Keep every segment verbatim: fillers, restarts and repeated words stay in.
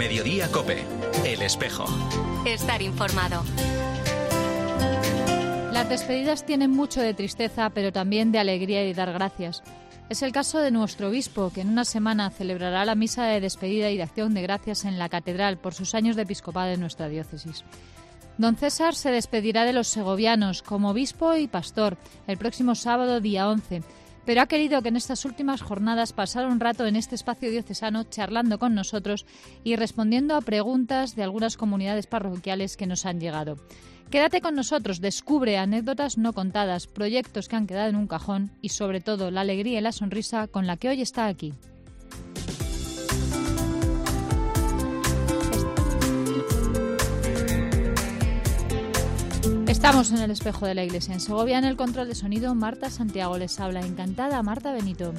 Mediodía COPE. El Espejo. Estar informado. Las despedidas tienen mucho de tristeza, pero también de alegría y dar gracias. Es el caso de nuestro obispo, que en una semana celebrará la misa de despedida y de acción de gracias en la catedral por sus años de episcopado en nuestra diócesis. Don César se despedirá de los segovianos como obispo y pastor el próximo sábado, día once, pero ha querido que en estas últimas jornadas pasara un rato en este espacio diocesano charlando con nosotros y respondiendo a preguntas de algunas comunidades parroquiales que nos han llegado. Quédate con nosotros, descubre anécdotas no contadas, proyectos que han quedado en un cajón y sobre todo la alegría y la sonrisa con la que hoy está aquí. Estamos en el Espejo de la Iglesia. En Segovia, en el control de sonido, Marta Santiago les habla. Encantada, Marta Benito.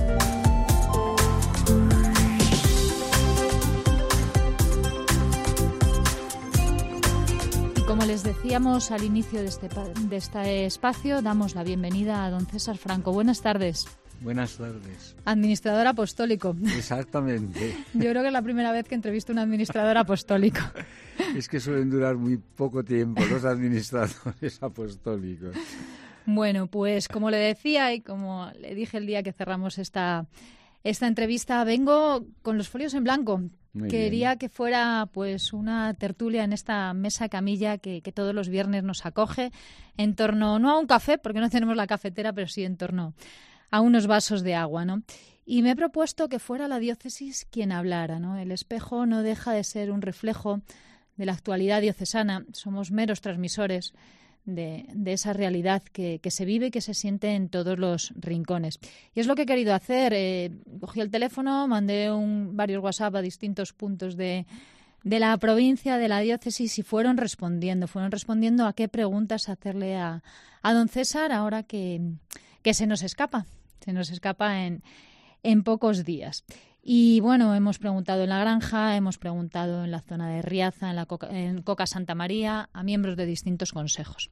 Y como les decíamos al inicio de este, de este espacio, damos la bienvenida a don César Franco. Buenas tardes. Buenas tardes. Administrador apostólico. Exactamente. Yo creo que es la primera vez que entrevisto a un administrador apostólico. Es que suelen durar muy poco tiempo los administradores apostólicos. Bueno, pues como le decía y como le dije el día que cerramos esta, esta entrevista, vengo con los folios en blanco. Muy Quería bien. que fuera pues una tertulia en esta mesa camilla que, que todos los viernes nos acoge en torno, no a un café, porque no tenemos la cafetera, pero sí en torno a unos vasos de agua, ¿no? Y me he propuesto que fuera la diócesis quien hablara, ¿no? El Espejo no deja de ser un reflejo de la actualidad diocesana. Somos meros transmisores de, de esa realidad que, que se vive y que se siente en todos los rincones. Y es lo que he querido hacer. Eh, cogí el teléfono, mandé un, varios WhatsApp a distintos puntos de, de la provincia, de la diócesis, y fueron respondiendo, fueron respondiendo a qué preguntas hacerle a, a don César ahora que, que se nos escapa. Se nos escapa en, en pocos días. Y bueno, hemos preguntado en la granja, hemos preguntado en la zona de Riaza, en la Coca, en Coca Santa María, a miembros de distintos consejos.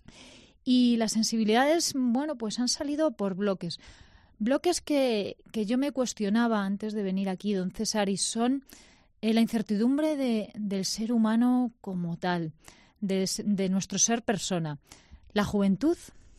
Y las sensibilidades, bueno, pues han salido por bloques. Bloques que, que yo me cuestionaba antes de venir aquí, don César, y son eh, la incertidumbre de, del ser humano como tal, de, de nuestro ser persona, la juventud,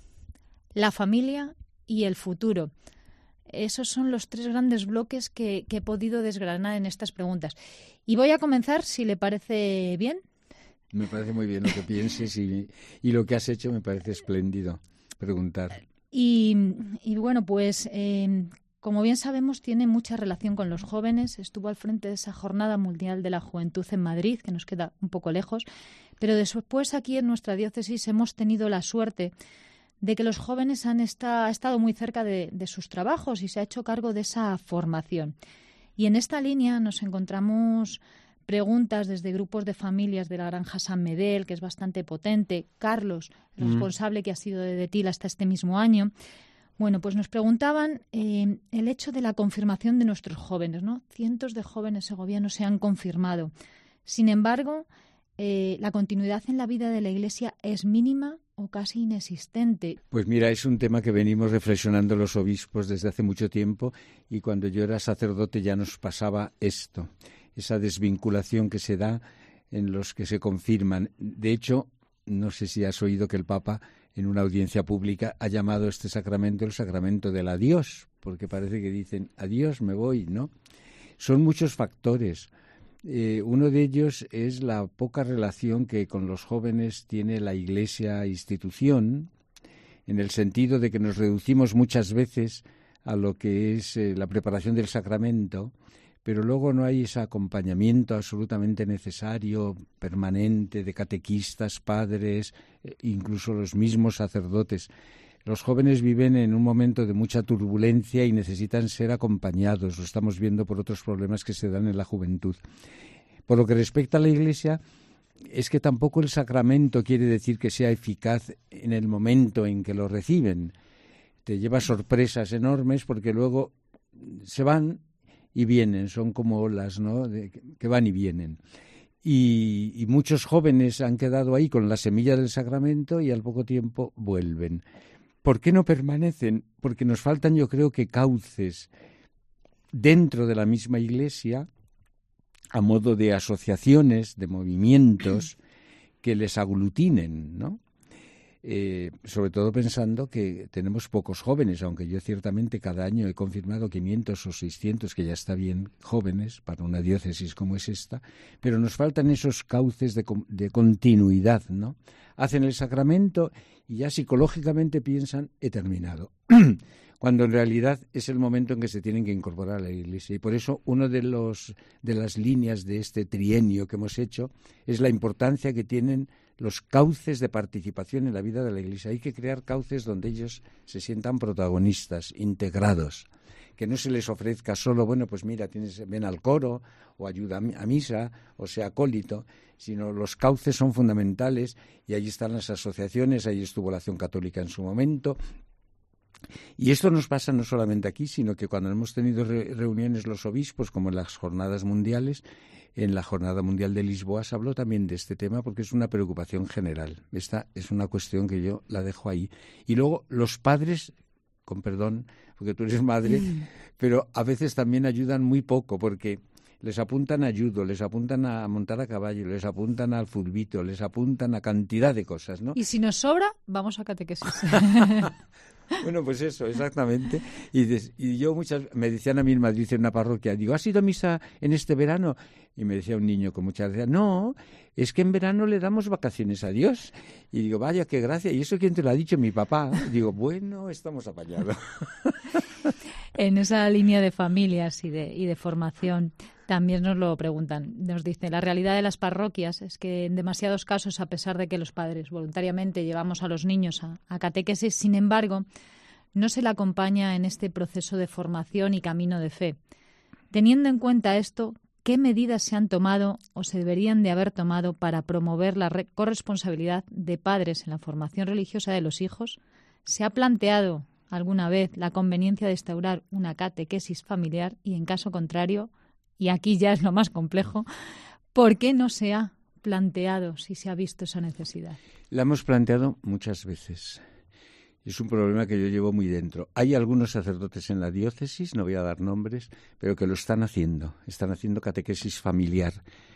la familia y el futuro. Esos son los tres grandes bloques que, que he podido desgranar en estas preguntas. Y voy a comenzar, si le parece bien. Me parece muy bien lo que pienses y, y lo que has hecho me parece espléndido preguntar. Y, y bueno, pues eh, como bien sabemos, tiene mucha relación con los jóvenes. Estuvo al frente de esa Jornada Mundial de la Juventud en Madrid, que nos queda un poco lejos. Pero después aquí en nuestra diócesis hemos tenido la suerte de que los jóvenes han está, ha estado muy cerca de, de sus trabajos y se ha hecho cargo de esa formación. Y en esta línea nos encontramos preguntas desde grupos de familias de la Granja San Medel, que es bastante potente, Carlos, el mm. responsable que ha sido de Detil hasta este mismo año. Bueno, pues nos preguntaban eh, el hecho de la confirmación de nuestros jóvenes, ¿no? Cientos de jóvenes segovianos se han confirmado. Sin embargo, eh, la continuidad en la vida de la Iglesia es mínima o casi inexistente. Pues mira, es un tema que venimos reflexionando los obispos desde hace mucho tiempo y cuando yo era sacerdote ya nos pasaba esto, esa desvinculación que se da en los que se confirman. De hecho, no sé si has oído que el Papa en una audiencia pública ha llamado este sacramento el sacramento del adiós, porque parece que dicen adiós, me voy, ¿no? Son muchos factores. Eh, uno de ellos es la poca relación que con los jóvenes tiene la Iglesia institución, en el sentido de que nos reducimos muchas veces a lo que es eh, la preparación del sacramento, pero luego no hay ese acompañamiento absolutamente necesario, permanente, de catequistas, padres, eh, incluso los mismos sacerdotes. Los jóvenes viven en un momento de mucha turbulencia y necesitan ser acompañados. Lo estamos viendo por otros problemas que se dan en la juventud. Por lo que respecta a la Iglesia, es que tampoco el sacramento quiere decir que sea eficaz en el momento en que lo reciben. Te lleva sorpresas enormes porque luego se van y vienen, son como olas, ¿no?, de, que van y vienen. Y, y muchos jóvenes han quedado ahí con la semilla del sacramento y al poco tiempo vuelven. ¿Por qué no permanecen? Porque nos faltan, yo creo que, cauces dentro de la misma Iglesia a modo de asociaciones, de movimientos que les aglutinen, ¿no? Eh, sobre todo pensando que tenemos pocos jóvenes, aunque yo ciertamente cada año he confirmado quinientos o seiscientos, que ya está bien, jóvenes para una diócesis como es esta, pero nos faltan esos cauces de, de continuidad, ¿no? Hacen el sacramento y ya psicológicamente piensan, he terminado, cuando en realidad es el momento en que se tienen que incorporar a la Iglesia. Y por eso una de, los, de las líneas de este trienio que hemos hecho es la importancia que tienen los cauces de participación en la vida de la Iglesia. Hay que crear cauces donde ellos se sientan protagonistas, integrados, que no se les ofrezca solo, bueno, pues mira, tienes, ven al coro, o ayuda a misa, o sea acólito, sino los cauces son fundamentales, y ahí están las asociaciones, ahí estuvo la Acción Católica en su momento. Y esto nos pasa no solamente aquí, sino que cuando hemos tenido re- reuniones los obispos, como en las jornadas mundiales, en la Jornada Mundial de Lisboa se habló también de este tema porque es una preocupación general. Esta es una cuestión que yo la dejo ahí. Y luego los padres, con perdón, porque tú eres madre, pero a veces también ayudan muy poco porque les apuntan a judo, les apuntan a montar a caballo, les apuntan al fulbito, les apuntan a cantidad de cosas, ¿no? Y si nos sobra, vamos a catequesis. Bueno, pues eso, exactamente. Y, des, y yo muchas, me decían a mí en Madrid, en una parroquia, digo, ¿has ido a misa en este verano? Y me decía un niño con mucha gracia, no, es que en verano le damos vacaciones a Dios. Y digo, vaya, qué gracia. ¿Y eso quién te lo ha dicho? Mi papá. Y digo, bueno, estamos apañados. En esa línea de familias y de, y de formación también nos lo preguntan. Nos dice, la realidad de las parroquias es que en demasiados casos, a pesar de que los padres voluntariamente llevamos a los niños a, a catequesis, sin embargo, no se le acompaña en este proceso de formación y camino de fe. Teniendo en cuenta esto, ¿qué medidas se han tomado o se deberían de haber tomado para promover la re- corresponsabilidad de padres en la formación religiosa de los hijos? ¿Se ha planteado alguna vez la conveniencia de instaurar una catequesis familiar y, en caso contrario, y aquí ya es lo más complejo, ¿por qué no se ha planteado si se ha visto esa necesidad? La hemos planteado muchas veces. Es un problema que yo llevo muy dentro. Hay algunos sacerdotes en la diócesis, no voy a dar nombres, pero que lo están haciendo. Están haciendo catequesis familiar.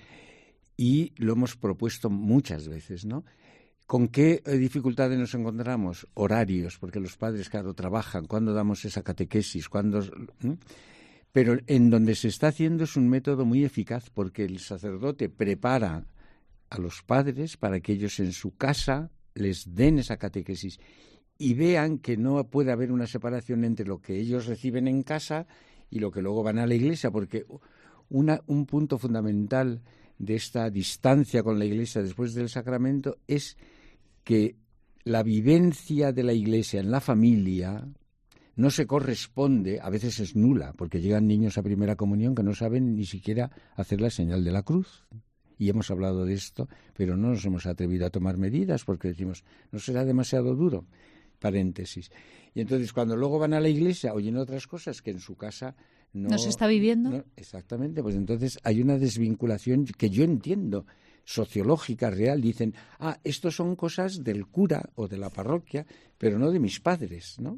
Y lo hemos propuesto muchas veces, ¿no? ¿Con qué dificultades nos encontramos? Horarios, porque los padres, claro, trabajan. ¿Cuándo damos esa catequesis? ¿Cuándo...? ¿eh? Pero en donde se está haciendo es un método muy eficaz, porque el sacerdote prepara a los padres para que ellos en su casa les den esa catequesis y vean que no puede haber una separación entre lo que ellos reciben en casa y lo que luego van a la iglesia, porque una, un punto fundamental de esta distancia con la iglesia después del sacramento es que la vivencia de la iglesia en la familia no se corresponde, a veces es nula, porque llegan niños a primera comunión que no saben ni siquiera hacer la señal de la cruz. Y hemos hablado de esto, pero no nos hemos atrevido a tomar medidas porque decimos, no será demasiado duro. Paréntesis. Y entonces cuando luego van a la iglesia oyen otras cosas que en su casa no... ¿No se está viviendo? No, exactamente, pues entonces hay una desvinculación que yo entiendo, sociológica, real. Dicen, ah, esto son cosas del cura o de la parroquia, pero no de mis padres, ¿no?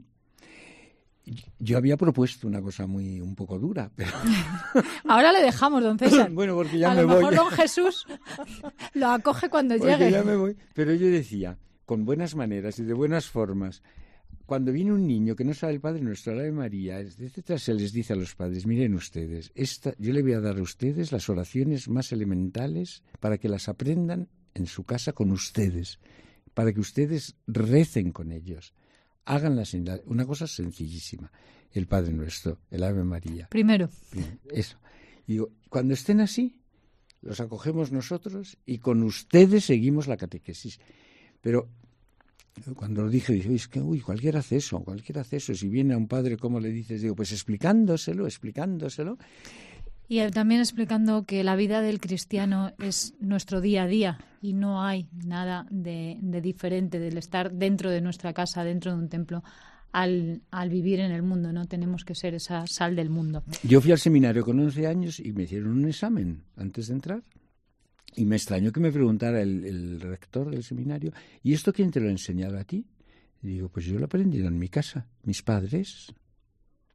Yo había propuesto una cosa muy un poco dura, pero... Ahora le dejamos, don César. Bueno, porque ya a me lo voy. mejor don Jesús lo acoge cuando porque llegue. Ya me voy. Pero yo decía, con buenas maneras y de buenas formas, cuando viene un niño que no sabe el Padre Nuestro, la Ave María, etcétera, se les dice a los padres, miren ustedes, esta, yo le voy a dar a ustedes las oraciones más elementales para que las aprendan en su casa con ustedes, para que ustedes recen con ellos. Hagan la señal, una cosa sencillísima, el Padre Nuestro, el Ave María. Primero. Eso. Y digo, cuando estén así, los acogemos nosotros y con ustedes seguimos la catequesis. Pero cuando lo dije, dije, es que uy, cualquiera hace eso, cualquiera hace eso. Si viene a un padre, ¿cómo le dices? Digo, pues explicándoselo, explicándoselo. Y también explicando que la vida del cristiano es nuestro día a día y no hay nada de, de diferente del estar dentro de nuestra casa, dentro de un templo, al, al vivir en el mundo, ¿no? Tenemos que ser esa sal del mundo. Yo fui al seminario con once años y me hicieron un examen antes de entrar. Y me extrañó que me preguntara el, el rector del seminario, ¿y esto quién te lo ha enseñado a ti? Y digo, pues yo lo he aprendido en mi casa, mis padres.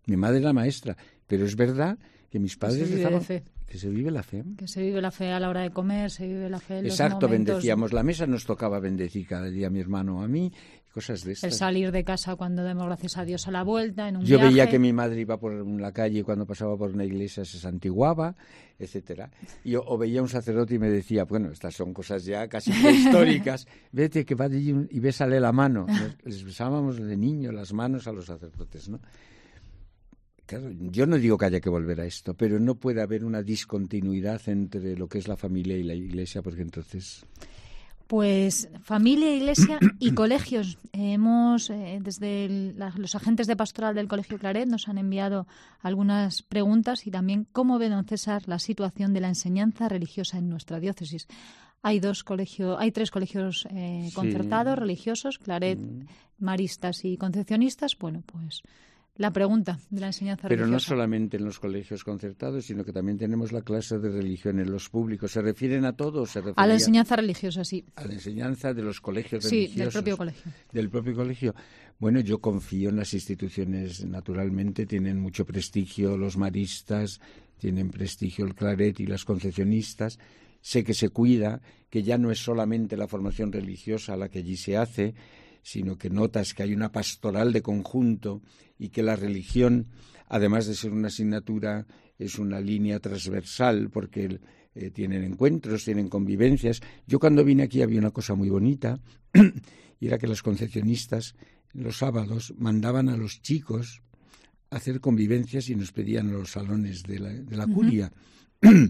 Mi madre era maestra, pero es verdad que mis padres se vive rezaban, de fe. que se vive la fe. Que se vive la fe a la hora de comer, se vive la fe en Exacto, los momentos. bendecíamos la mesa, nos tocaba bendecir cada día a mi hermano o a mí, cosas de estas. El salir de casa cuando demos gracias a Dios a la vuelta, en un Yo viaje. veía que mi madre iba por la calle y cuando pasaba por una iglesia se santiguaba, etcétera. Y o, o veía un sacerdote y me decía, bueno, estas son cosas ya casi prehistóricas, vete que va allí y bésale la mano. Nos, les besábamos de niño las manos a los sacerdotes, ¿no? Claro, yo no digo que haya que volver a esto, pero no puede haber una discontinuidad entre lo que es la familia y la iglesia, porque entonces... Pues familia, iglesia y colegios. Hemos, eh, desde el, la, los agentes de pastoral del Colegio Claret nos han enviado algunas preguntas y también cómo ve don César la situación de la enseñanza religiosa en nuestra diócesis. Hay dos colegios, hay tres colegios eh, concertados, sí. religiosos, Claret, mm. maristas y concepcionistas. Bueno, pues... la pregunta de la enseñanza Pero religiosa. no solamente en los colegios concertados, sino que también tenemos la clase de religión en los públicos. ¿Se refieren a todo o se refieren a la enseñanza religiosa, sí? A la enseñanza de los colegios sí, religiosos. Sí, del propio colegio. Del propio colegio. Bueno, yo confío en las instituciones, naturalmente, tienen mucho prestigio los maristas, tienen prestigio el Claret y las concepcionistas. Sé que se cuida, que ya no es solamente la formación religiosa la que allí se hace, sino que notas que hay una pastoral de conjunto y que la religión, además de ser una asignatura, es una línea transversal porque eh, tienen encuentros, tienen convivencias. Yo cuando vine aquí había una cosa muy bonita y era que las concepcionistas los sábados mandaban a los chicos a hacer convivencias y nos pedían a los salones de la, de la curia. Uh-huh.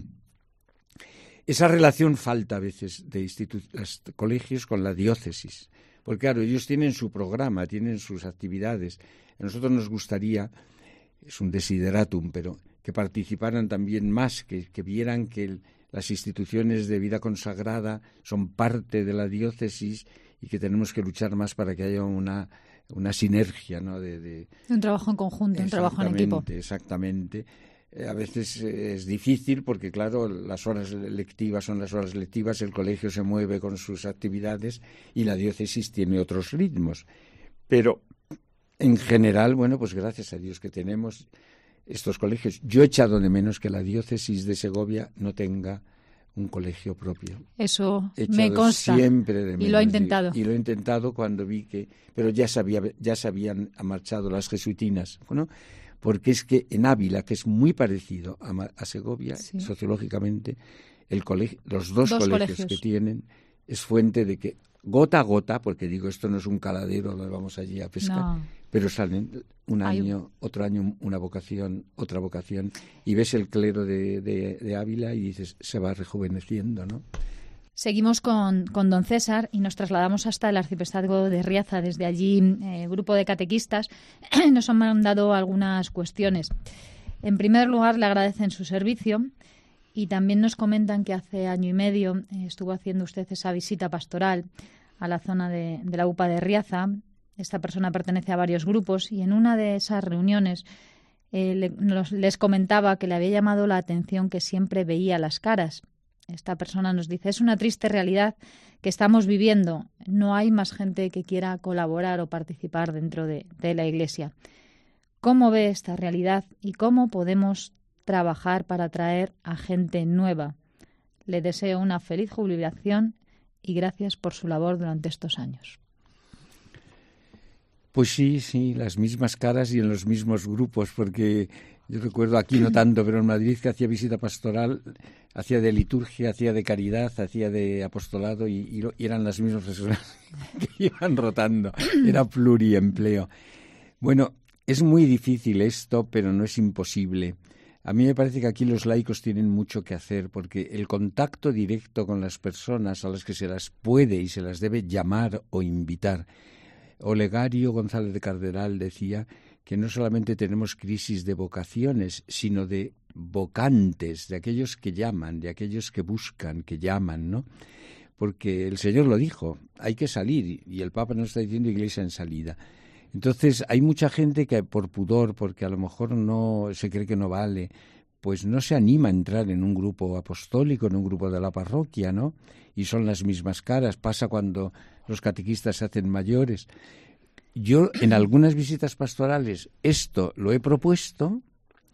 Esa relación falta a veces de institu- los colegios con la diócesis. Porque claro, ellos tienen su programa, tienen sus actividades. A nosotros nos gustaría, es un desideratum, pero que participaran también más, que, que vieran que el, las instituciones de vida consagrada son parte de la diócesis y que tenemos que luchar más para que haya una, una sinergia, ¿no? De, de, un trabajo en conjunto, un trabajo en equipo. Exactamente. A veces es difícil porque, claro, las horas lectivas son las horas lectivas, el colegio se mueve con sus actividades y la diócesis tiene otros ritmos. Pero, en general, bueno, pues gracias a Dios que tenemos estos colegios. Yo he echado de menos que la diócesis de Segovia no tenga un colegio propio. Eso me consta. Siempre de menos, y lo he intentado. Y lo he intentado cuando vi que... Pero ya, sabía, ya se habían marchado las jesuitinas, ¿no? Porque es que en Ávila, que es muy parecido a, a Segovia, sí. sociológicamente, el colegio, los dos, dos colegios, colegios que tienen es fuente de que gota a gota, porque digo, esto no es un caladero donde vamos allí a pescar, no. pero salen un año, Hay... otro año una vocación, otra vocación, y ves el clero de, de, de Ávila y dices, se va rejuveneciendo, ¿no? Seguimos con, con don César y nos trasladamos hasta el arciprestazgo de Riaza. Desde allí, eh, grupo de catequistas nos han mandado algunas cuestiones. En primer lugar, le agradecen su servicio y también nos comentan que hace año y medio eh, estuvo haciendo usted esa visita pastoral a la zona de, de la U P A de Riaza. Esta persona pertenece a varios grupos y en una de esas reuniones eh, le, nos, les comentaba que le había llamado la atención que siempre veía las caras. Esta persona nos dice, es una triste realidad que estamos viviendo. No hay más gente que quiera colaborar o participar dentro de, de la Iglesia. ¿Cómo ve esta realidad y cómo podemos trabajar para atraer a gente nueva? Le deseo una feliz jubilación y gracias por su labor durante estos años. Pues sí, sí, las mismas caras y en los mismos grupos, porque yo recuerdo aquí no tanto, pero en Madrid que hacía visita pastoral, hacía de liturgia, hacía de caridad, hacía de apostolado y, y, y eran las mismas personas que iban rotando, era pluriempleo. Bueno, es muy difícil esto, pero no es imposible. A mí me parece que aquí los laicos tienen mucho que hacer, porque el contacto directo con las personas a las que se las puede y se las debe llamar o invitar. Olegario González de Cardenal decía que no solamente tenemos crisis de vocaciones, sino de vocantes, de aquellos que llaman, de aquellos que buscan, que llaman, ¿no? Porque el Señor lo dijo, hay que salir, y el Papa nos está diciendo iglesia en salida. Entonces hay mucha gente que por pudor, porque a lo mejor no se cree que no vale, pues no se anima a entrar en un grupo apostólico, en un grupo de la parroquia, ¿no? Y son las mismas caras. Pasa cuando los catequistas se hacen mayores. yo en algunas visitas pastorales esto lo he propuesto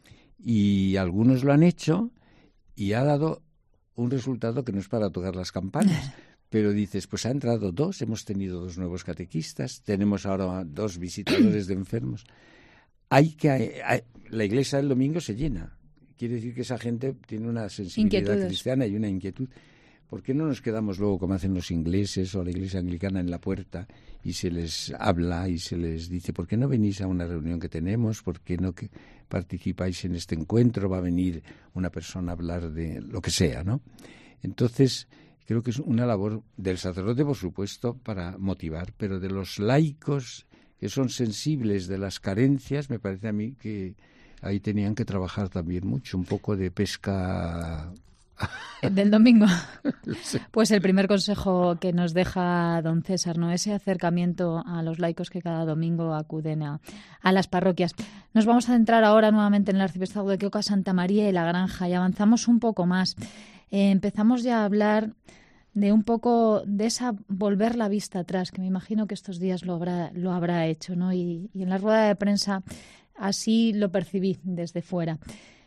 y algunos lo han hecho y ha dado un resultado que no es para tocar las campanas. Pero dices, pues ha entrado dos, hemos tenido dos nuevos catequistas, tenemos ahora dos visitadores de enfermos. Hay que hay, la iglesia del domingo se llena. Quiere decir que esa gente tiene una sensibilidad cristiana y una inquietud. ¿Por qué no nos quedamos luego, como hacen los ingleses o la iglesia anglicana, en la puerta y se les habla y se les dice, ¿por qué no venís a una reunión que tenemos? ¿Por qué no que participáis en este encuentro? Va a venir una persona a hablar de lo que sea, ¿no? Entonces, creo que es una labor del sacerdote, por supuesto, para motivar, pero de los laicos que son sensibles de las carencias, me parece a mí que ahí tenían que trabajar también mucho, un poco de pesca del domingo. Sí. Pues el primer consejo que nos deja don César, ¿no? Ese acercamiento a los laicos que cada domingo acuden a, a las parroquias. Nos vamos a centrar ahora nuevamente en el arciprestazgo de Quioca, Santa María y la Granja y avanzamos un poco más. Eh, empezamos ya a hablar de un poco de esa volver la vista atrás, que me imagino que estos días lo habrá, lo habrá hecho, ¿no? Y, y en la rueda de prensa así lo percibí desde fuera.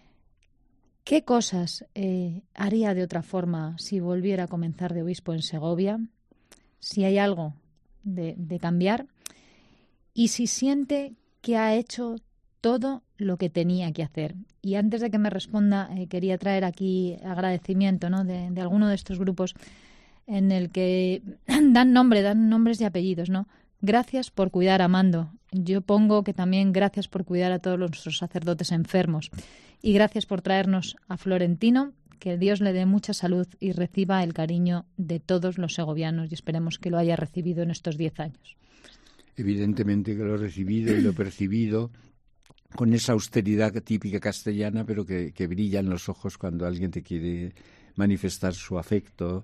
¿Qué cosas eh, haría de otra forma si volviera a comenzar de obispo en Segovia? Si hay algo de, de cambiar y si siente que ha hecho todo lo que tenía que hacer. Y antes de que me responda, eh, quería traer aquí agradecimiento, ¿no? de, de alguno de estos grupos en el que dan nombre, dan nombres y apellidos, ¿no? Gracias por cuidar a Mando. Yo pongo que también gracias por cuidar a todos nuestros sacerdotes enfermos. Y gracias por traernos a Florentino, que Dios le dé mucha salud y reciba el cariño de todos los segovianos y esperemos que lo haya recibido en estos diez años. Evidentemente que lo he recibido y lo he percibido con esa austeridad típica castellana, pero que, que brilla en los ojos cuando alguien te quiere manifestar su afecto.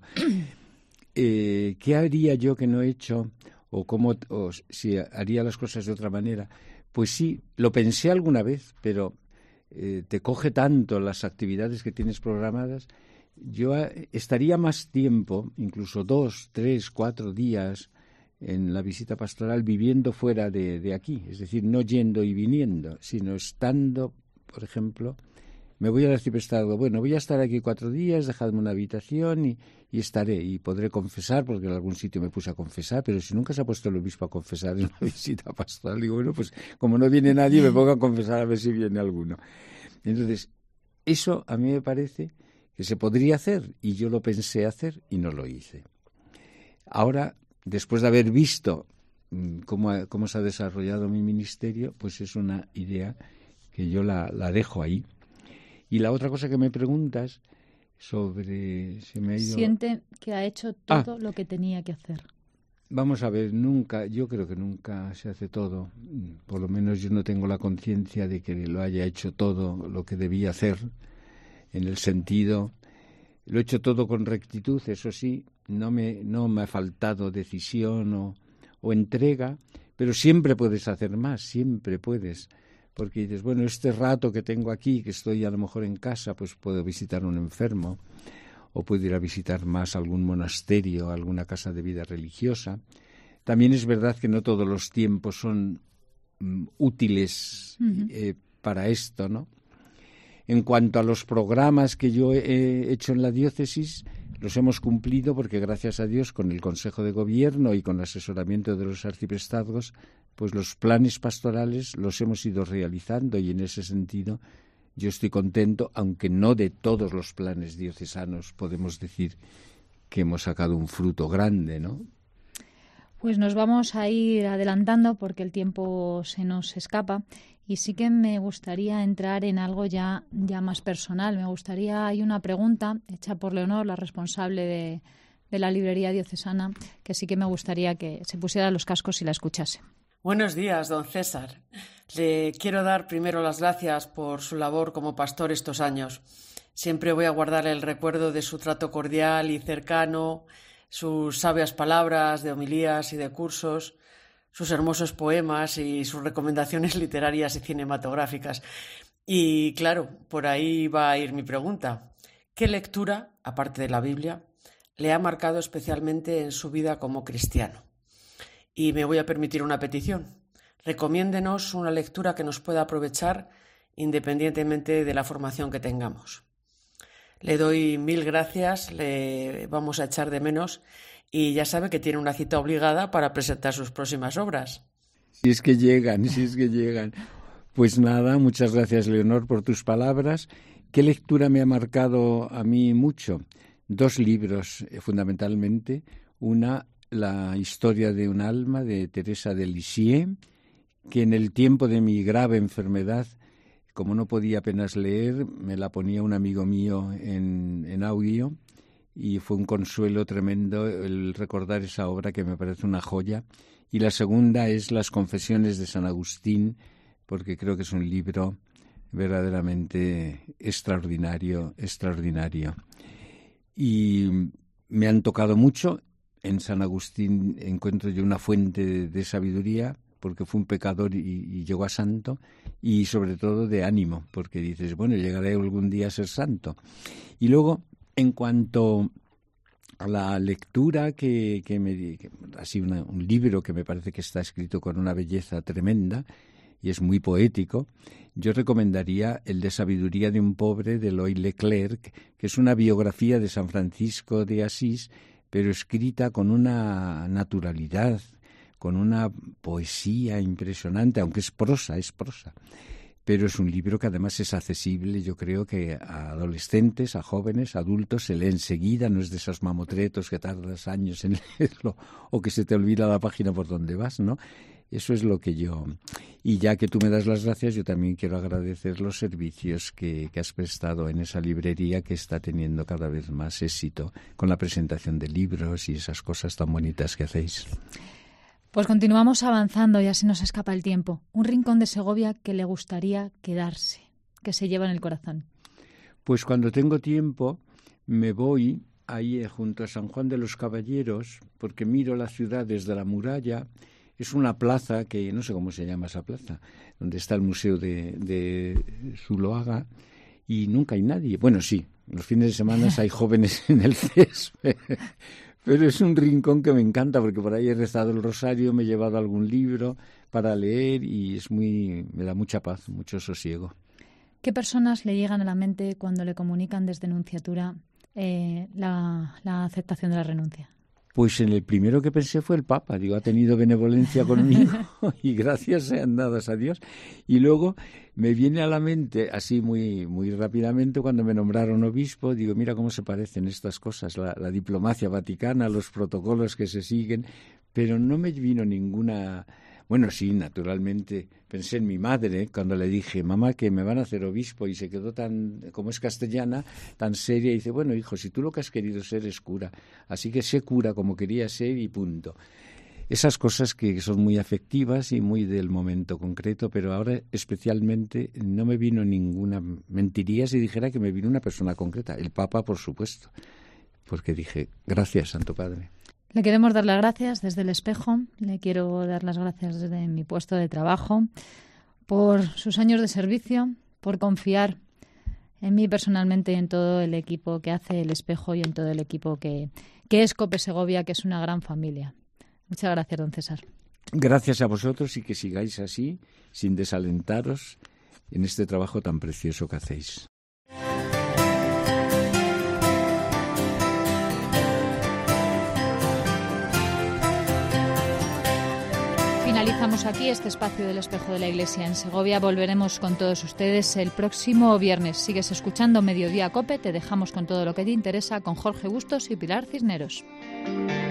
Eh, ¿Qué haría yo que no he hecho? O, cómo, o si haría las cosas de otra manera. Pues sí, lo pensé alguna vez, pero eh, te coge tanto las actividades que tienes programadas. Yo eh, estaría más tiempo, incluso dos, tres, cuatro días en la visita pastoral viviendo fuera de, de aquí, es decir, no yendo y viniendo, sino estando, por ejemplo, me voy al arciprestazgo, bueno, voy a estar aquí cuatro días, dejadme una habitación y, y estaré, y podré confesar, porque en algún sitio me puse a confesar, pero si nunca se ha puesto el obispo a confesar en una visita pastoral, digo, bueno, pues como no viene nadie, me pongo a confesar a ver si viene alguno. Entonces, eso a mí me parece que se podría hacer, y yo lo pensé hacer y no lo hice. Ahora, después de haber visto cómo, cómo se ha desarrollado mi ministerio, pues es una idea que yo la, la dejo ahí. Y la otra cosa que me preguntas sobre... Se me ha ido... Siente que ha hecho todo ah, lo que tenía que hacer. Vamos a ver, nunca, yo creo que nunca se hace todo. Por lo menos yo no tengo la conciencia de que lo haya hecho todo lo que debía hacer, en el sentido... Lo he hecho todo con rectitud, eso sí, no me, no me ha faltado decisión o, o entrega, pero siempre puedes hacer más, siempre puedes. Porque dices, bueno, este rato que tengo aquí, que estoy a lo mejor en casa, pues puedo visitar a un enfermo, o puedo ir a visitar más algún monasterio, alguna casa de vida religiosa. También es verdad que no todos los tiempos son mm, útiles uh-huh. eh, para esto, ¿no? En cuanto a los programas que yo he hecho en la diócesis, los hemos cumplido porque, gracias a Dios, con el Consejo de Gobierno y con el asesoramiento de los arciprestazgos, pues los planes pastorales los hemos ido realizando y en ese sentido yo estoy contento, aunque no de todos los planes diocesanos podemos decir que hemos sacado un fruto grande, ¿no? Pues nos vamos a ir adelantando porque el tiempo se nos escapa y sí que me gustaría entrar en algo ya, ya más personal. Me gustaría, hay una pregunta hecha por Leonor, la responsable de, de la librería diocesana, que sí que me gustaría que se pusiera los cascos y la escuchase. Buenos días, don César. Le quiero dar primero las gracias por su labor como pastor estos años. Siempre voy a guardar el recuerdo de su trato cordial y cercano, sus sabias palabras de homilías y de cursos, sus hermosos poemas y sus recomendaciones literarias y cinematográficas. Y claro, por ahí va a ir mi pregunta. ¿Qué lectura, aparte de la Biblia, le ha marcado especialmente en su vida como cristiano? Y me voy a permitir una petición. recomiéndenos una lectura que nos pueda aprovechar independientemente de la formación que tengamos. Le doy mil gracias, le vamos a echar de menos y ya sabe que tiene una cita obligada para presentar sus próximas obras. Si es que llegan, si es que llegan. Pues nada, muchas gracias, Leonor, por tus palabras. ¿Qué lectura me ha marcado a mí mucho? Dos libros, eh, fundamentalmente. Una, La historia de un alma, de Teresa de Lisieux, que en el tiempo de mi grave enfermedad, como no podía apenas leer, me la ponía un amigo mío en, en audio, y fue un consuelo tremendo el recordar esa obra que me parece una joya. Y la segunda es Las confesiones de San Agustín, porque creo que es un libro verdaderamente extraordinario, extraordinario. Y me han tocado mucho. En San Agustín encuentro yo una fuente de, de sabiduría, porque fue un pecador y, y llegó a santo, y sobre todo de ánimo, porque dices, bueno, llegaré algún día a ser santo. Y luego, en cuanto a la lectura que, que me que, así una, un libro que me parece que está escrito con una belleza tremenda y es muy poético, yo recomendaría El de sabiduría de un pobre, de Eloy Leclerc, que es una biografía de San Francisco de Asís, pero escrita con una naturalidad, con una poesía impresionante, aunque es prosa, es prosa. Pero es un libro que además es accesible, yo creo que a adolescentes, a jóvenes, a adultos, se lee enseguida, no es de esos mamotretos que tardas años en leerlo o que se te olvida la página por donde vas, ¿no? Eso es lo que yo... Y ya que tú me das las gracias, yo también quiero agradecer los servicios que, que has prestado en esa librería que está teniendo cada vez más éxito con la presentación de libros y esas cosas tan bonitas que hacéis. Pues continuamos avanzando, ya se nos escapa el tiempo. Un rincón de Segovia que le gustaría quedarse, que se lleva en el corazón. Pues cuando tengo tiempo me voy ahí junto a San Juan de los Caballeros, porque miro la ciudad desde la muralla. Es una plaza que, no sé cómo se llama esa plaza, donde está el Museo de, de Zuloaga, y nunca hay nadie. Bueno, sí, los fines de semana hay jóvenes en el césped, pero es un rincón que me encanta, porque por ahí he rezado el rosario, me he llevado algún libro para leer y es muy, me da mucha paz, mucho sosiego. ¿Qué personas le llegan a la mente cuando le comunican desde Nunciatura eh, la, la aceptación de la renuncia? Pues en el primero que pensé fue el Papa. Digo, ha tenido benevolencia conmigo y gracias sean dadas a Dios. Y luego me viene a la mente, así muy muy rápidamente, cuando me nombraron obispo, digo, mira cómo se parecen estas cosas, la, la diplomacia vaticana, los protocolos que se siguen, pero no me vino ninguna... Bueno, sí, naturalmente, pensé en mi madre cuando le dije, mamá, que me van a hacer obispo, y se quedó tan, como es castellana, tan seria, y dice, bueno, hijo, si tú lo que has querido ser es cura, así que sé cura como quería ser y punto. Esas cosas que son muy afectivas y muy del momento concreto, pero ahora especialmente no me vino ninguna, mentiría si dijera que me vino una persona concreta, el Papa, por supuesto, porque dije, gracias, Santo Padre. Le queremos dar las gracias desde el espejo, le quiero dar las gracias desde mi puesto de trabajo por sus años de servicio, por confiar en mí personalmente y en todo el equipo que hace el espejo y en todo el equipo que, que es COPE Segovia, que es una gran familia. Muchas gracias, don César. Gracias a vosotros y que sigáis así, sin desalentaros en este trabajo tan precioso que hacéis. Finalizamos aquí este espacio del Espejo de la Iglesia en Segovia. Volveremos con todos ustedes el próximo viernes. Sigues escuchando Mediodía COPE. Te dejamos con todo lo que te interesa con Jorge Bustos y Pilar Cisneros.